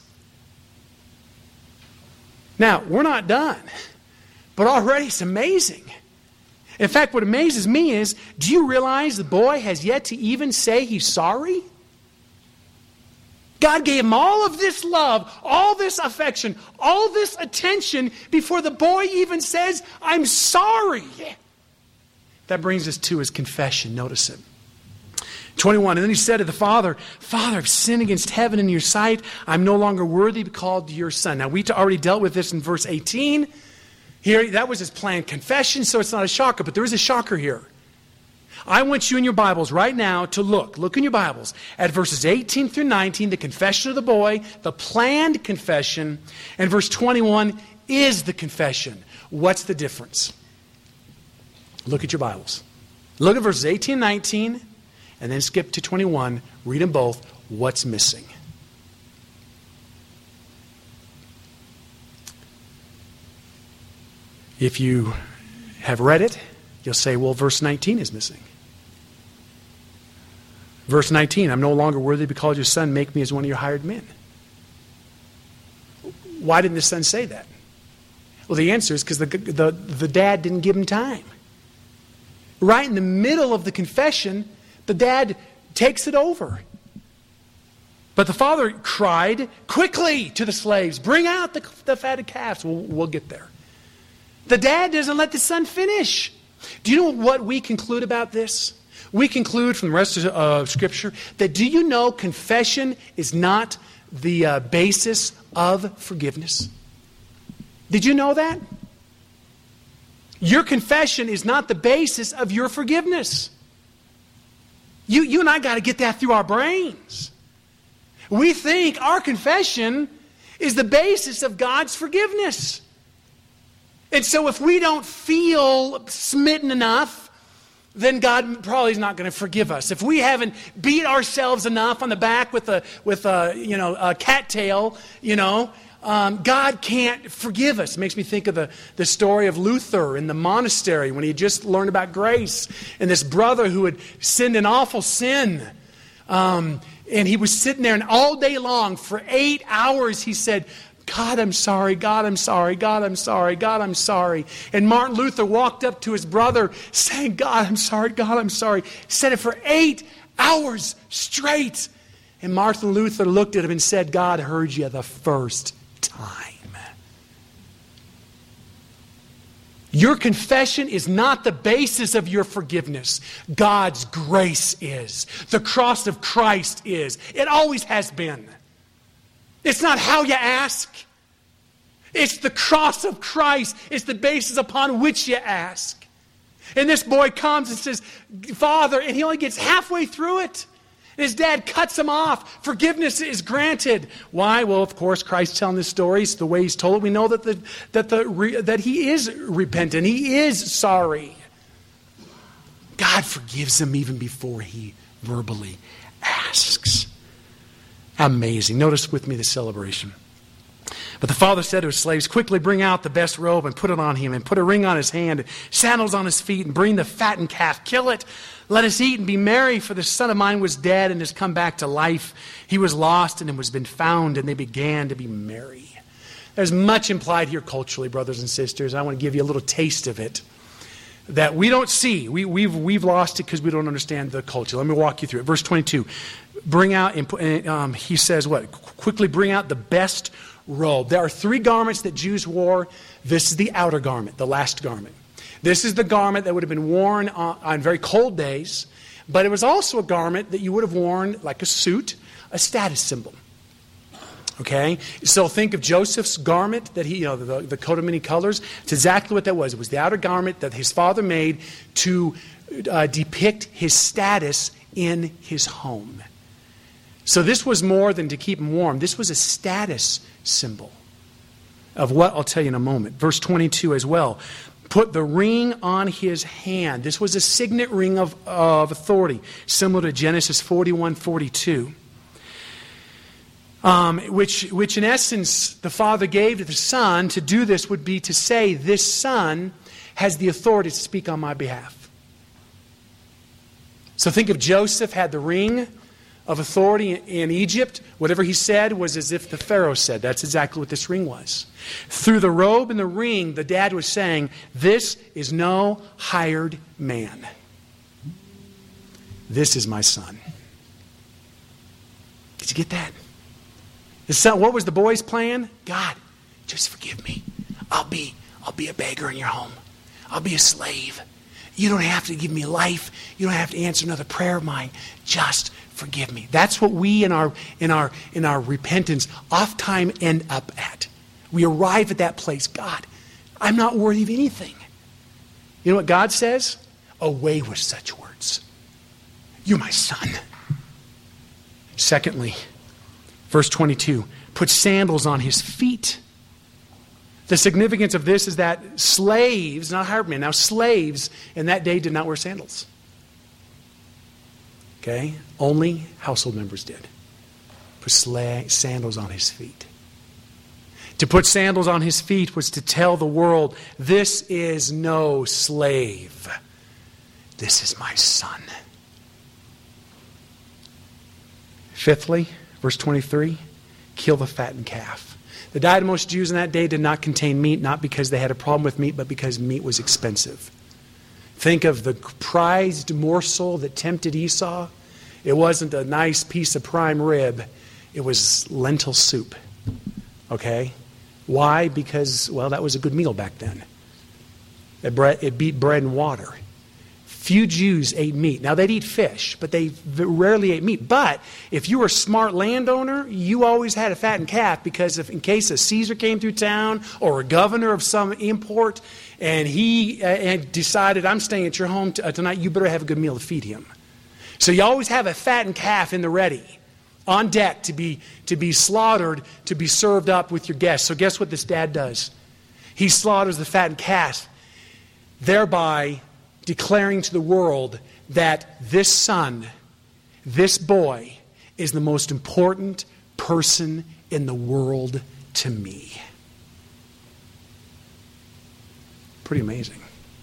Now, we're not done, but already it's amazing. In fact, what amazes me is, do you realize the boy has yet to even say he's sorry? God gave him all of this love, all this affection, all this attention before the boy even says, "I'm sorry." That brings us to his confession. Notice it. 21, "And then he said to the father, 'Father, I've sinned against heaven and your sight. I'm no longer worthy to be called your son.'" Now, we already dealt with this in verse 18. Here, that was his planned confession, so it's not a shocker, but there is a shocker here. I want you in your Bibles right now to look in your Bibles at verses 18 through 19, the confession of the boy, the planned confession, and verse 21 is the confession. What's the difference? Look at your Bibles. Look at verses 18 and 19, and then skip to 21. Read them both. What's missing? If you have read it, you'll say, well, verse 19 is missing. Verse 19, "I'm no longer worthy to be called your son. Make me as one of your hired men." Why didn't the son say that? Well, the answer is because the dad didn't give him time. Right in the middle of the confession, the dad takes it over. But the father cried quickly to the slaves, "Bring out the fatted calves." We'll get there. The dad doesn't let the son finish. Do you know what we conclude about this? We conclude from the rest of Scripture that, do you know, confession is not the basis of forgiveness? Did you know that? Your confession is not the basis of your forgiveness. You and I got to get that through our brains. We think our confession is the basis of God's forgiveness. And so if we don't feel smitten enough, then God probably is not going to forgive us. If we haven't beat ourselves enough on the back with a cattail, God can't forgive us. It makes me think of the story of Luther in the monastery when he had just learned about grace, and this brother who had sinned an awful sin. And he was sitting there, and all day long, for 8 hours, he said, "God, I'm sorry, God, I'm sorry, God, I'm sorry, God, I'm sorry." And Martin Luther walked up to his brother saying, "God, I'm sorry, God, I'm sorry." Said it for 8 hours straight. And Martin Luther looked at him and said, "God heard you the first time." Your confession is not the basis of your forgiveness. God's grace is. The cross of Christ is. It always has been. It's not how you ask. It's the cross of Christ. It's the basis upon which you ask. And this boy comes and says, Father, and he only gets halfway through it. And his dad cuts him off. Forgiveness is granted. Why? Well, of course, Christ's telling this story. It's the way he's told it. We know that he is repentant. He is sorry. God forgives him even before he verbally asks. Amazing. Notice with me the celebration. But the father said to his slaves, quickly bring out the best robe and put it on him, and put a ring on his hand, sandals on his feet, and bring the fattened calf. Kill it. Let us eat and be merry, for the son of mine was dead and has come back to life. He was lost and was been found, and they began to be merry. There's much implied here culturally, brothers and sisters. I want to give you a little taste of it that we don't see. We've lost it because we don't understand the culture. Let me walk you through it. Verse 22. Bring out, he says what? Quickly bring out the best robe. There are 3 garments that Jews wore. This is the outer garment, the last garment. This is the garment that would have been worn on very cold days, but it was also a garment that you would have worn like a suit, a status symbol. Okay? So think of Joseph's garment that he, the coat of many colors. It's exactly what that was. It was the outer garment that his father made to depict his status in his home. So this was more than to keep him warm. This was a status symbol of what I'll tell you in a moment. Verse 22 as well. Put the ring on his hand. This was a signet ring of authority, similar to Genesis 41:42, which in essence the father gave to the son. To do this would be to say, this son has the authority to speak on my behalf. So think of Joseph had the ring of authority in Egypt. Whatever he said was as if the Pharaoh said. That's exactly what this ring was. Through the robe and the ring, the dad was saying, this is no hired man. This is my son. Did you get that? The son, what was the boy's plan? God, just forgive me. I'll be a beggar in your home. I'll be a slave. You don't have to give me life. You don't have to answer another prayer of mine. Just forgive me. That's what we in our repentance oft-time end up at. We arrive at that place. God, I'm not worthy of anything. You know what God says? Away with such words. You're my son. Secondly, verse 22, put sandals on his feet. The significance of this is that slaves, not hired men, now slaves in that day did not wear sandals. Okay? Only household members did. Put sandals on his feet. To put sandals on his feet was to tell the world, this is no slave. This is my son. Fifthly, verse 23, kill the fattened calf. The diet of most Jews in that day did not contain meat, not because they had a problem with meat, but because meat was expensive. Think of the prized morsel that tempted Esau. It wasn't a nice piece of prime rib. It was lentil soup. Okay? Why? Because, well, that was a good meal back then. It beat bread and water. Few Jews ate meat. Now, they'd eat fish, but they rarely ate meat. But if you were a smart landowner, you always had a fattened calf because in case a Caesar came through town or a governor of some import and he decided, I'm staying at your home tonight, you better have a good meal to feed him. So you always have a fattened calf in the ready, on deck to be slaughtered, to be served up with your guests. So guess what this dad does? He slaughters the fattened calf, thereby declaring to the world that this son, this boy, is the most important person in the world to me. Pretty amazing.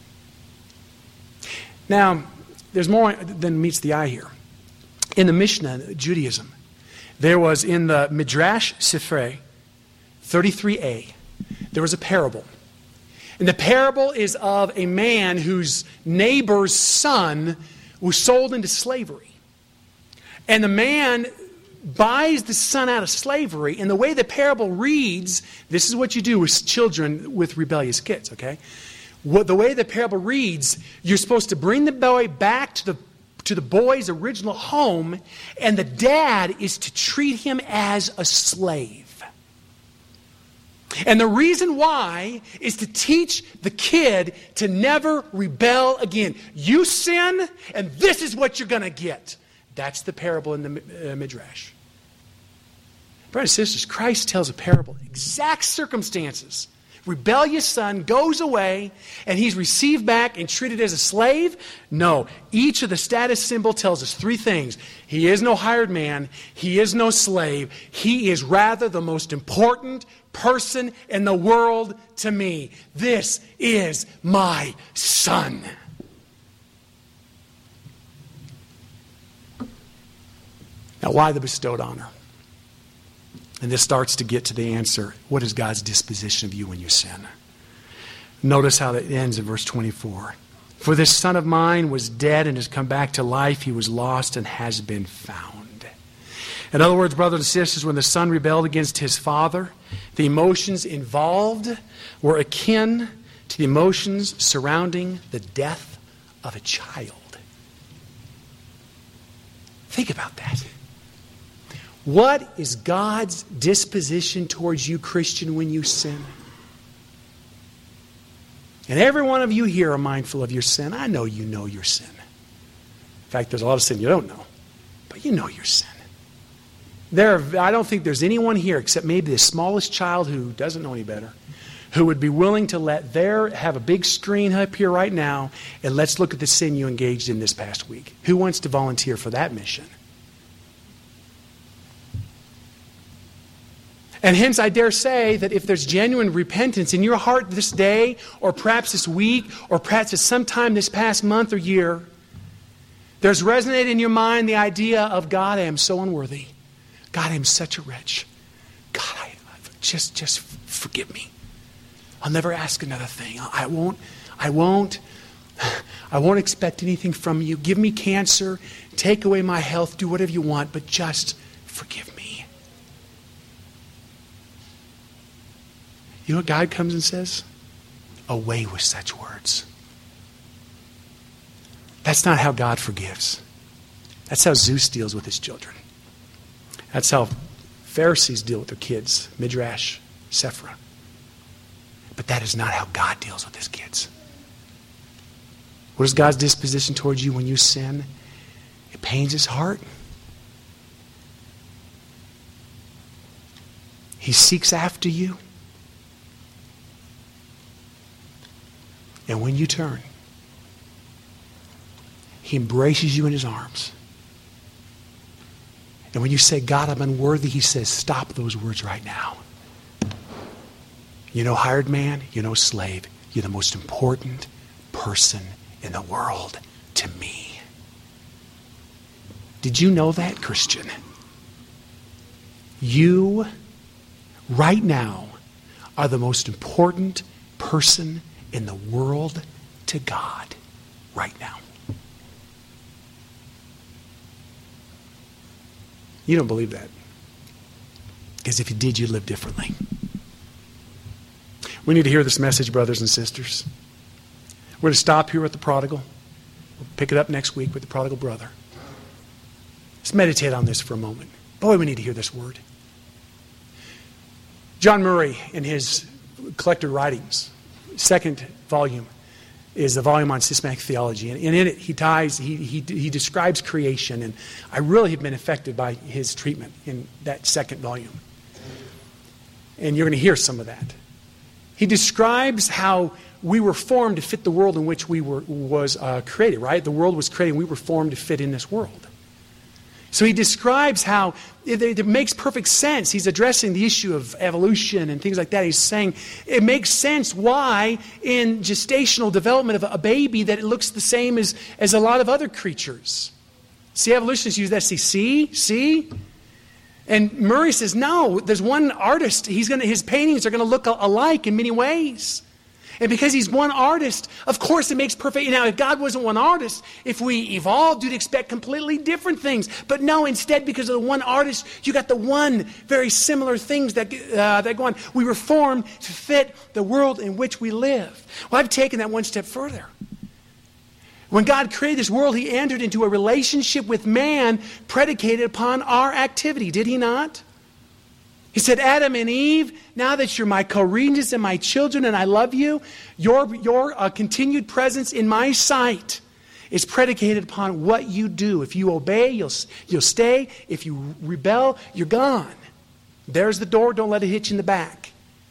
Now, there's more than meets the eye here. In the Mishnah, Judaism, there was in the Midrash Sifrei 33a, there was a parable. And the parable is of a man whose neighbor's son was sold into slavery. And the man buys the son out of slavery. And the way the parable reads, this is what you do with children with rebellious kids, okay? the way the parable reads, you're supposed to bring the boy back to the boy's original home, and the dad is to treat him as a slave. And the reason why is to teach the kid to never rebel again. You sin, and this is what you're going to get. That's the parable in the Midrash. Brothers and sisters, Christ tells a parable, exact circumstances. Rebellious son goes away, and he's received back and treated as a slave? No. Each of the status symbol tells us three things. He is no hired man. He is no slave. He is rather the most important person in the world to me. This is my son. Now, why the bestowed honor? And this starts to get to the answer. What is God's disposition of you when you sin? Notice how it ends in verse 24. For this son of mine was dead and has come back to life. He was lost and has been found. In other words, brothers and sisters, when the son rebelled against his father, the emotions involved were akin to the emotions surrounding the death of a child. Think about that. What is God's disposition towards you, Christian, when you sin? And every one of you here are mindful of your sin. I know you know your sin. In fact, there's a lot of sin you don't know, but you know your sin. I don't think there's anyone here, except maybe the smallest child who doesn't know any better, who would be willing to have a big screen up here right now, and let's look at the sin you engaged in this past week. Who wants to volunteer for that mission? And hence, I dare say that if there's genuine repentance in your heart this day, or perhaps this week, or perhaps at some time this past month or year, there's resonated in your mind the idea of, God, I am so unworthy. God, I am such a wretch. God, just forgive me. I'll never ask another thing. I won't expect anything from you. Give me cancer. Take away my health. Do whatever you want, but just forgive me. You know what God comes and says? Away with such words. That's not how God forgives. That's how Zeus deals with his children. That's how Pharisees deal with their kids. Midrash, Sephra. But that is not how God deals with his kids. What is God's disposition towards you when you sin? It pains his heart. He seeks after you. And when you turn, he embraces you in his arms. And when you say, God, I'm unworthy, he says, stop those words right now. You're no hired man, you're no slave. You're the most important person in the world to me. Did you know that, Christian? You, right now, are the most important person in the world to God right now. You don't believe that. Because if you did, you'd live differently. We need to hear this message, brothers and sisters. We're going to stop here with the prodigal. We'll pick it up next week with the prodigal brother. Let's meditate on this for a moment. Boy, we need to hear this word. John Murray, in his collected writings, second volume, is the volume on systematic theology. And in it, he describes creation. And I really have been affected by his treatment in that second volume. And you're going to hear some of that. He describes how we were formed to fit the world in which we was created, right? The world was created and we were formed to fit in this world. So he describes how it makes perfect sense. He's addressing the issue of evolution and things like that. He's saying it makes sense why in gestational development of a baby that it looks the same as a lot of other creatures. See, evolutionists use that. See? And Murray says, no, there's one artist. His paintings are going to look alike in many ways. And because he's one artist, of course it makes perfect. Now, if God wasn't one artist, if we evolved, you'd expect completely different things. But no, instead, because of the one artist, you got the one very similar things that go on. We were formed to fit the world in which we live. Well, I've taken that one step further. When God created this world, he entered into a relationship with man predicated upon our activity, did he not? He said, Adam and Eve, now that you're my co-regents and my children and I love you, your continued presence in my sight is predicated upon what you do. If you obey, you'll stay. If you rebel, you're gone. There's the door. Don't let it hit you in the back.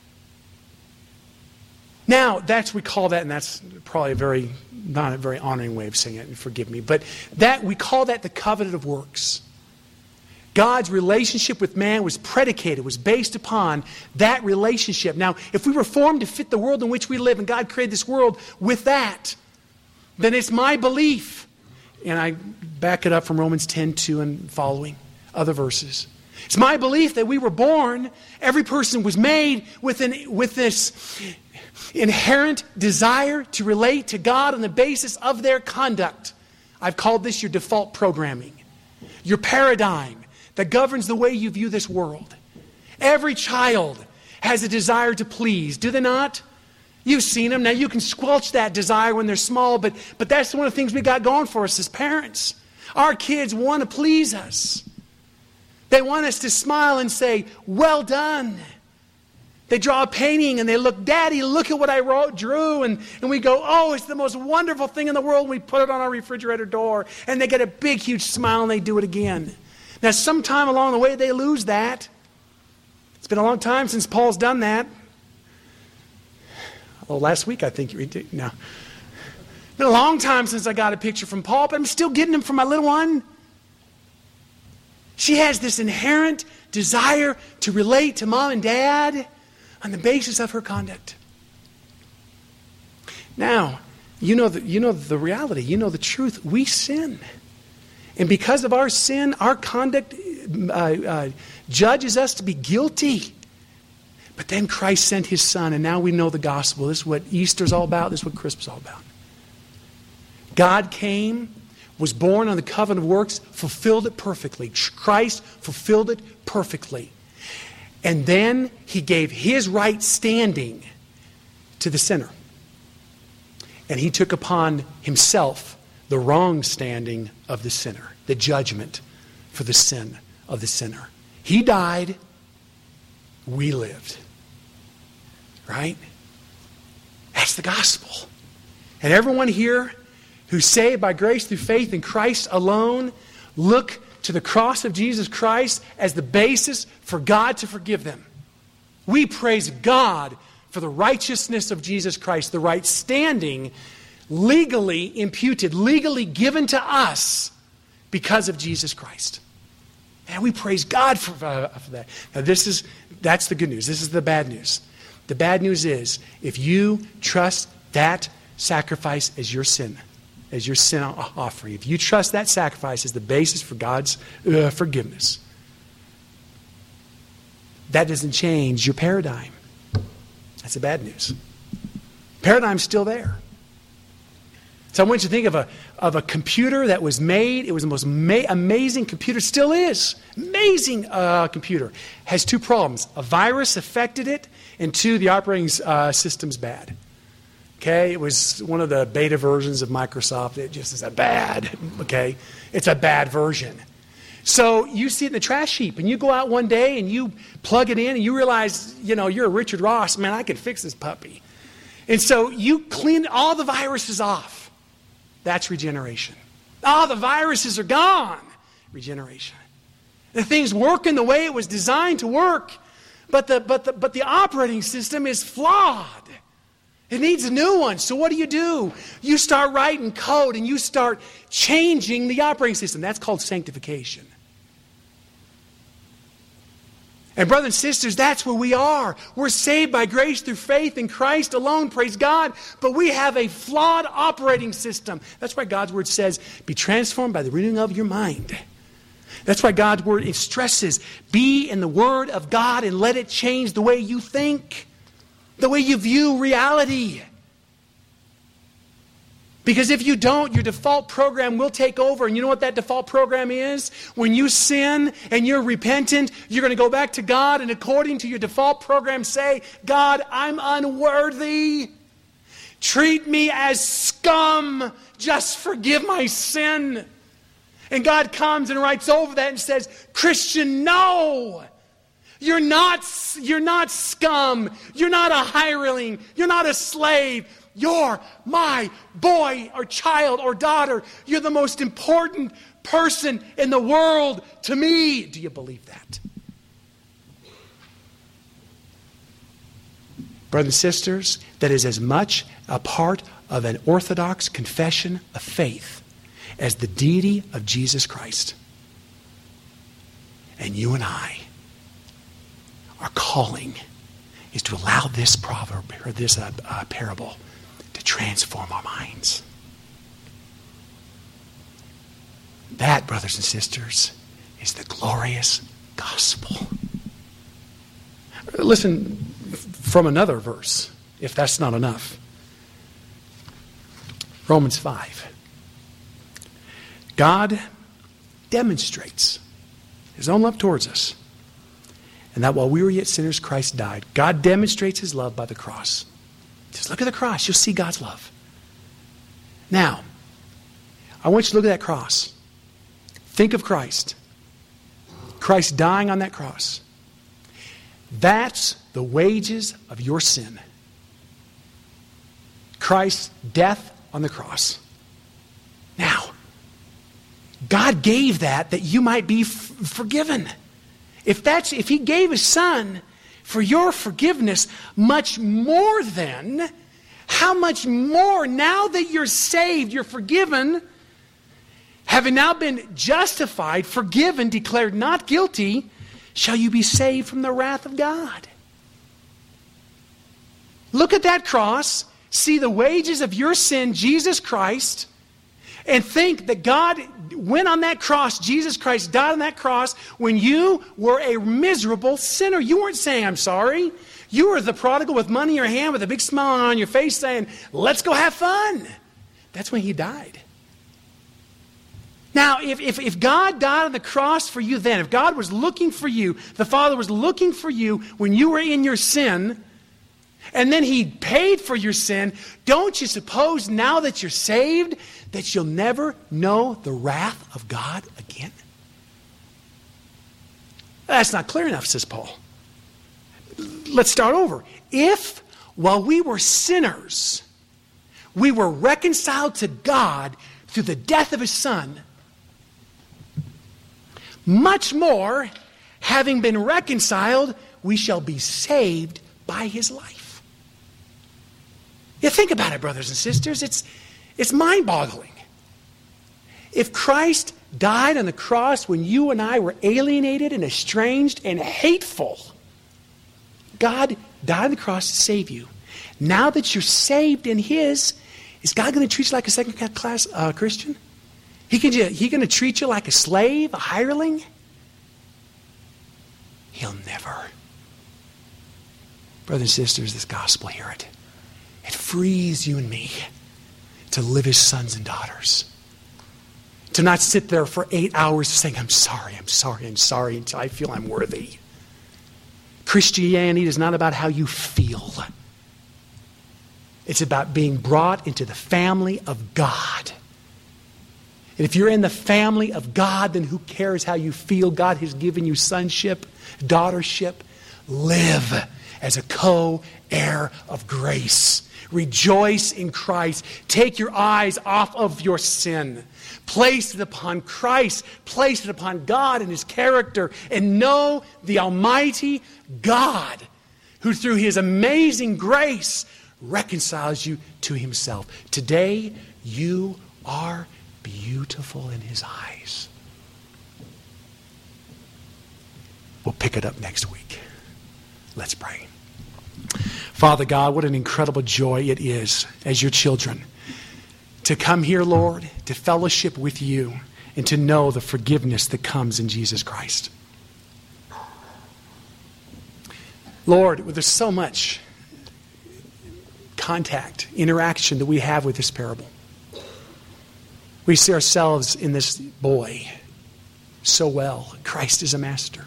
Now, we call that, and that's probably not a very honoring way of saying it, and forgive me, but we call that the covenant of works. God's relationship with man was based upon that relationship. Now, if we were formed to fit the world in which we live, and God created this world with that, then it's my belief, and I back it up from Romans 10:2 and following other verses. It's my belief that we were born, every person was made with this inherent desire to relate to God on the basis of their conduct. I've called this your default programming, your paradigm that governs the way you view this world. Every child has a desire to please, do they not? You've seen them. Now you can squelch that desire when they're small, but that's one of the things we got going for us as parents. Our kids want to please us. They want us to smile and say, well done. They draw a painting and they look, Daddy, look at what I drew. And we go, oh, it's the most wonderful thing in the world. And we put it on our refrigerator door. And they get a big, huge smile and they do it again. Now, sometime along the way, they lose that. It's been a long time since Paul's done that. Well, last week, I think you did. No. It's been a long time since I got a picture from Paul, but I'm still getting them from my little one. She has this inherent desire to relate to mom and dad on the basis of her conduct. Now, you know the reality. You know the truth. We sin. And because of our sin, our conduct judges us to be guilty. But then Christ sent his Son, and now we know the gospel. This is what Easter's all about. This is what Christmas is all about. God came, was born on the covenant of works, fulfilled it perfectly. Christ fulfilled it perfectly. And then he gave his right standing to the sinner. And he took upon himself the wrong standing of the sinner, the judgment for the sin of the sinner. He died, we lived. Right? That's the gospel. And everyone here who's saved by grace through faith in Christ alone, look to the cross of Jesus Christ as the basis for God to forgive them. We praise God for the righteousness of Jesus Christ, the right standing legally imputed, legally given to us because of Jesus Christ. And we praise God for that. Now that's the good news. This is the bad news. The bad news is if you trust that sacrifice as your sin offering, if you trust that sacrifice as the basis for God's forgiveness, that doesn't change your paradigm. That's the bad news. Paradigm's still there. So I want you to think of a computer that was made. It was the most amazing computer. Still is. Amazing computer. Has two problems. A virus affected it, and two, the operating system's bad. Okay? It was one of the beta versions of Microsoft. It just is a bad, okay? It's a bad version. So you see it in the trash heap, and you go out one day and you plug it in, and you realize, you're a Richard Ross. Man, I can fix this puppy. And so you clean all the viruses off. That's regeneration. Oh, the viruses are gone. Regeneration. The thing's working the way it was designed to work, but the operating system is flawed. It needs a new one. So what do? You start writing code and you start changing the operating system. That's called sanctification. And brothers and sisters, that's where we are. We're saved by grace through faith in Christ alone, praise God. But we have a flawed operating system. That's why God's Word says, be transformed by the renewing of your mind. That's why God's Word, it stresses, be in the Word of God and let it change the way you think, the way you view reality. Because if you don't, your default program will take over. And you know what that default program is? When you sin and you're repentant, you're going to go back to God and according to your default program say, God, I'm unworthy. Treat me as scum. Just forgive my sin. And God comes and writes over that and says, Christian, no. You're not scum. You're not a hireling. You're not a slave. You're my boy or child or daughter. You're the most important person in the world to me. Do you believe that? Brothers and sisters, that is as much a part of an Orthodox confession of faith as the deity of Jesus Christ. And you and I, our calling is to allow this proverb or this parable to transform our minds. That, brothers and sisters, is the glorious gospel. Listen from another verse, if that's not enough. Romans 5. God demonstrates his own love towards us, and that while we were yet sinners, Christ died. God demonstrates his love by the cross. Just look at the cross. You'll see God's love. Now, I want you to look at that cross. Think of Christ. Christ dying on that cross. That's the wages of your sin. Christ's death on the cross. Now, God gave that you might be forgiven. If he gave his son for your forgiveness, much more than, how much more now that you're saved, you're forgiven, having now been justified, forgiven, declared not guilty, shall you be saved from the wrath of God. Look at that cross, see the wages of your sin, Jesus Christ, and think that God went on that cross, Jesus Christ died on that cross when you were a miserable sinner. You weren't saying, I'm sorry. You were the prodigal with money in your hand with a big smile on your face saying, let's go have fun. That's when he died. Now, if God died on the cross for you then, if God was looking for you, the Father was looking for you when you were in your sin, and then he paid for your sin, don't you suppose now that you're saved that you'll never know the wrath of God again? That's not clear enough, says Paul. Let's start over. If, while we were sinners, we were reconciled to God through the death of his Son, much more, having been reconciled, we shall be saved by his life. You think about it, brothers and sisters. It's mind-boggling. If Christ died on the cross when you and I were alienated and estranged and hateful, God died on the cross to save you. Now that you're saved in his, is God going to treat you like a second-class Christian? He going to treat you like a slave, a hireling? He'll never. Brothers and sisters, this gospel, hear it. It frees you and me to live as sons and daughters. To not sit there for 8 hours saying, I'm sorry, until I feel I'm worthy. Christianity is not about how you feel. It's about being brought into the family of God. And if you're in the family of God, then who cares how you feel? God has given you sonship, daughtership. Live as a co-heir of grace. Rejoice in Christ. Take your eyes off of your sin. Place it upon Christ. Place it upon God and his character. And know the Almighty God, who through his amazing grace reconciles you to himself. Today, you are beautiful in his eyes. We'll pick it up next week. Let's pray. Father God, what an incredible joy it is as your children to come here, Lord, to fellowship with you and to know the forgiveness that comes in Jesus Christ. Lord, there's so much contact, interaction that we have with this parable. We see ourselves in this boy so well. Christ is a master.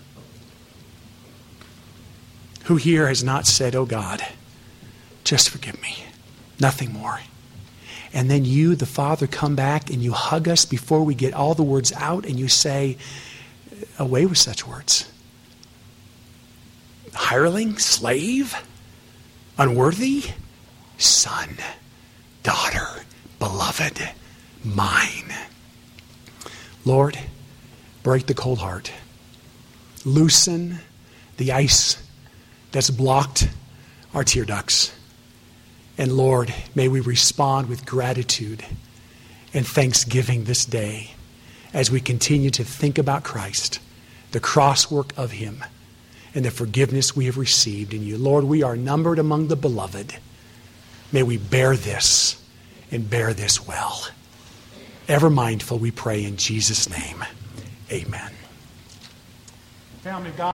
Who here has not said, oh God, just forgive me. Nothing more. And then you, the Father, come back and you hug us before we get all the words out and you say, away with such words. Hireling, slave, unworthy, son, daughter, beloved, mine. Lord, break the cold heart. Loosen the ice that's blocked our tear ducts. And Lord, may we respond with gratitude and thanksgiving this day as we continue to think about Christ, the cross work of him, and the forgiveness we have received in you. Lord, we are numbered among the beloved. May we bear this and bear this well. Ever mindful, we pray in Jesus' name. Amen. Family of God.